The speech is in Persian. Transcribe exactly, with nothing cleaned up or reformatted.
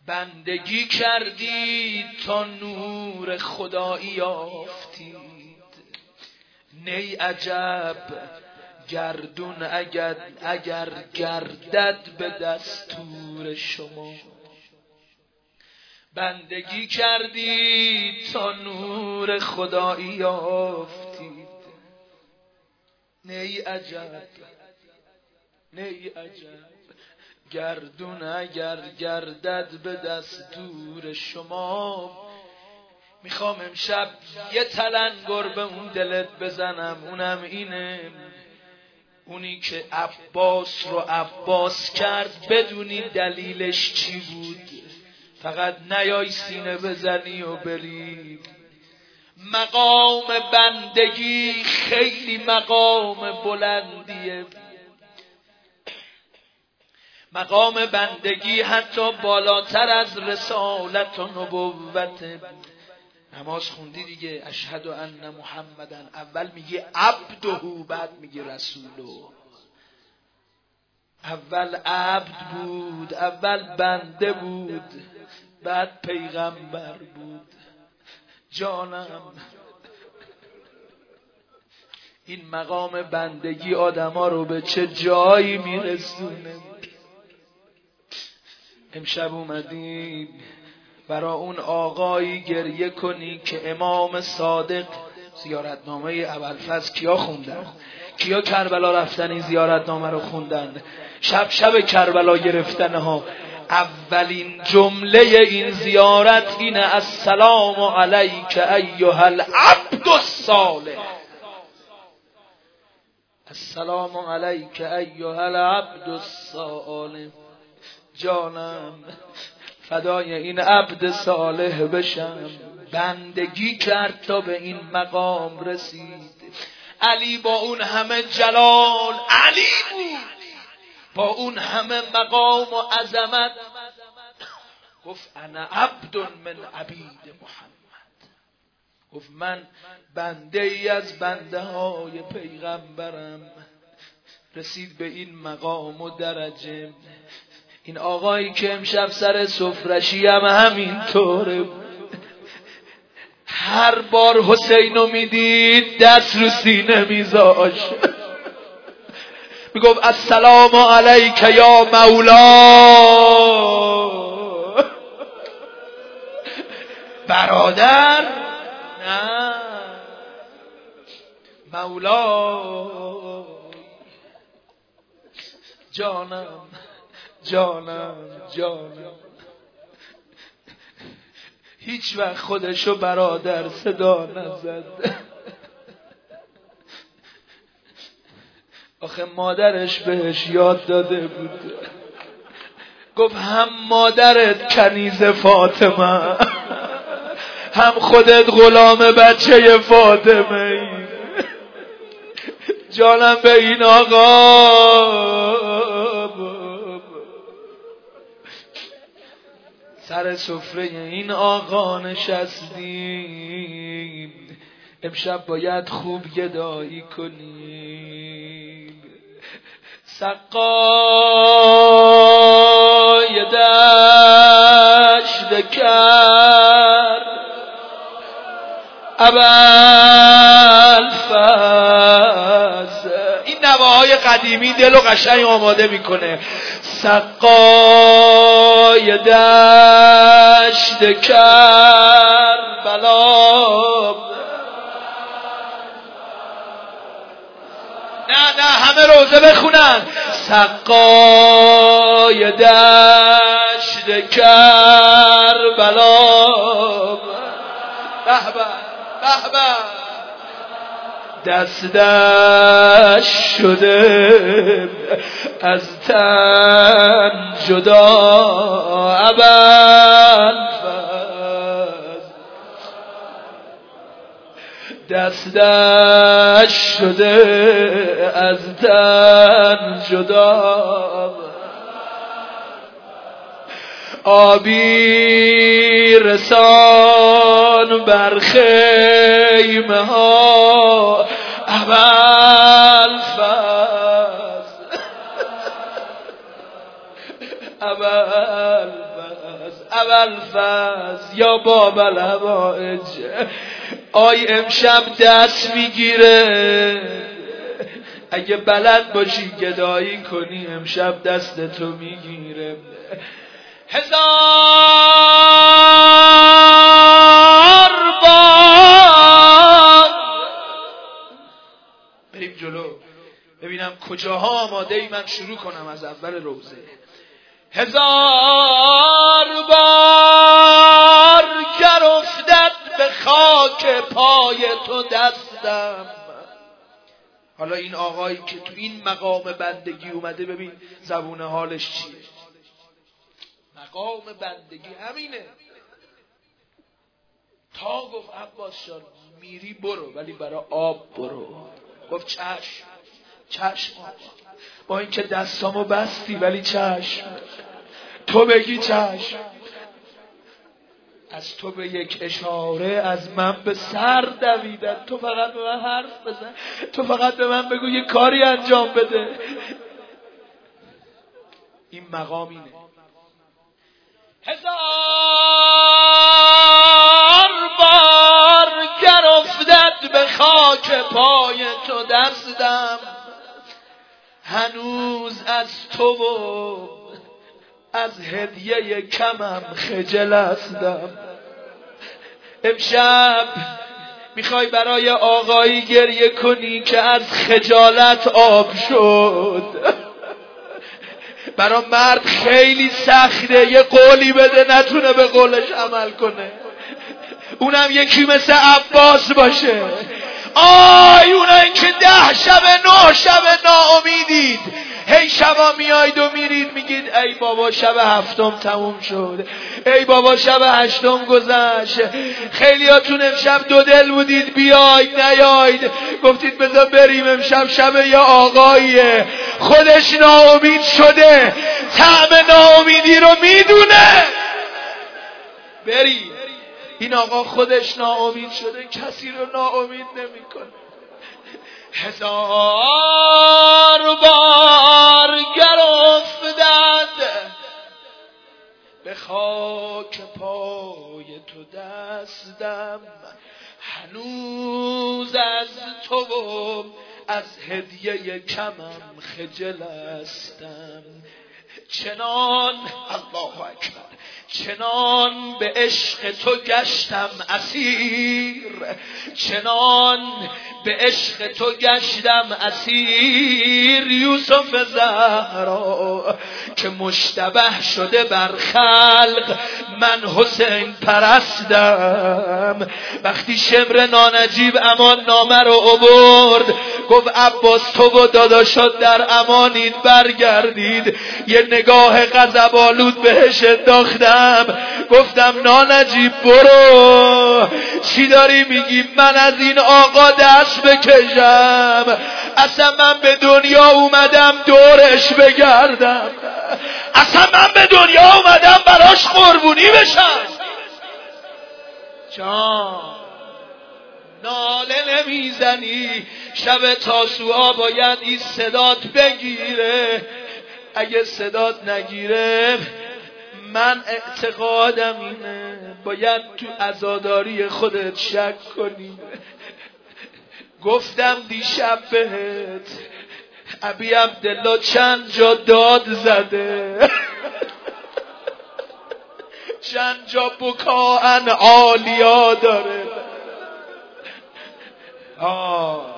بندگی کردید تا نور خدایی یافتید. نی عجب گردون اگر, اگر گردد به دستور شما. بندگی کردید تا نور خدایی یافتید. نی عجب نی عجب گردون اگر گردد به دستور شما. میخوام امشب یه تلنگر به اون دلت بزنم، اونم اینه، اونی که عباس رو عباس کرد بدونی دلیلش چی بود. فقط نیای سینه بزنی و بری. مقام بندگی خیلی مقام بلندیه. مقام بندگی حتی بالاتر از رسالت و نبوت. نماز خوندی دیگه، اشهد ان محمدن، اول میگی عبده بعد میگی رسوله. اول عبد بود، اول بنده بود، بعد پیغمبر بود. جانم این مقام بندگی آدما رو به چه جایی میرسونه. امشب اومدیم برا اون آقایی گریه کنی که امام صادق زیارتنامه ابوالفضل کیا خوندن؟ کیا کربلا رفتن این زیارتنامه رو خوندن؟ شب شب کربلا گرفتن ها. اولین جمله این زیارت اینه السلام علیک ایها العبد الصالح. السلام علیک ایها العبد الصالح. جانم فدای این عبد صالح بشم. بندگی کرد تا به این مقام رسید. علی با اون همه جلال علی بود، با اون همه مقام و عظمت گفت انا عبد من عبید محمد. گفت من بنده ای از بنده های پیغمبرم. رسید به این مقام و درجه. این آقایی که امشب سر سفرشی هم همین طوره، هر بار حسینو میدید دست رو سینه میذاش، میگفت السلام علیک یا مولا. برادر نه، مولا. جانم جانم جانم. هیچ وقت خودشو برادر صدا نزد. آخه مادرش بهش یاد داده بود، گفت هم مادرت کنیز فاطمه، هم خودت غلام بچه فاطمه ای. جانم به این آقا سر سفره این آقا نشستیم. امشب باید خوب گدایی کنیم. سقای دشت کرد ابوالفضل. این نواهای قدیمی دل و قشنگ آماده میکنه. سقای دشت کربلا. نه نه همه روزه بخونن. سقای دشت کربلا. به به به به. دست دست شده از تن جدا ابوالفضل. دست دست شده از تن جدا. آبی رسان بر خیمه ها ابوالفضل. ابوالفضل ابوالفضل یا باب الحوائج آی امشب دست میگیره، اگه بلد باشی گدایی کنی امشب دست تو میگیره. هزار بار بریم جلو ببینم کجاها آماده ای من شروع کنم از اول روزه. هزار بار گر افتد به خاک پای تو دستم. حالا این آقایی که تو این مقام بندگی اومده ببین زبون حالش چیه. مقام بندگی همینه. تا گفت عباس جان میری برو ولی برای آب برو. گفت چشم چشم آقا، با اینکه دستامو بستی ولی چشم. تو بگی چشم، از تو به یک اشاره از من به سر دویدن. تو فقط به من حرف بزن، تو فقط به من بگو یه کاری انجام بده. این مقام اینه. هزار بار گر افتد به خاک پای تو دستم، هنوز از تو و از هدیه کمم خجل هستم. امشب میخوای برای آقایی گریه کنی که از خجالت آب شد. برای مرد خیلی سخته یه قولی بده نتونه به قولش عمل کنه، اونم یکی مثل عباس باشه. آی اونایی که ده شب نه شب ناامیدید، هی شبا میاید و میرید میگید ای بابا شب هفتم تموم شد، ای بابا شب هشتم گذشت. خیلیاتون امشب دو دل بودید بیاید نیاید، گفتید بذار بریم امشب شب یا آقاییه خودش ناامید شده، طعم ناامیدی رو میدونه. بریم. این آقا خودش ناامید شده کسی رو ناامید نمیکنه. هزار بار گر افتد به خاک پای تو دستم، هنوز از تو و از هدیه کمم خجل هستم. چنان الله اکبر چنان به عشق تو گشتم اسیر، چنان به عشق تو گشتم اسیر یوسف زهرا که مشتبه شده بر خلق من حسین پرستم. وقتی شمر نانجیب امان نامه رو آورد گفت عباس تو و داداشات در امانید برگردید، یه نگاه غضب‌آلود بهش انداختم. گفتم نانجیب برو، چی داری میگی من از این آقا دست بکشم؟ اصلا من به دنیا اومدم دورش بگردم، اصلا من به دنیا اومدم براش قربونی بشم. جان ناله نمیزنی، شب تاسوعا باید این صدات بگیره. اگه صدات نگیره من اعتقادم اینه باید تو عزاداری خودت شک کنی. گفتم دیشب بهت ابی عبدالله چند جا داد زده، چند جا بکاءن عالیا داره. آه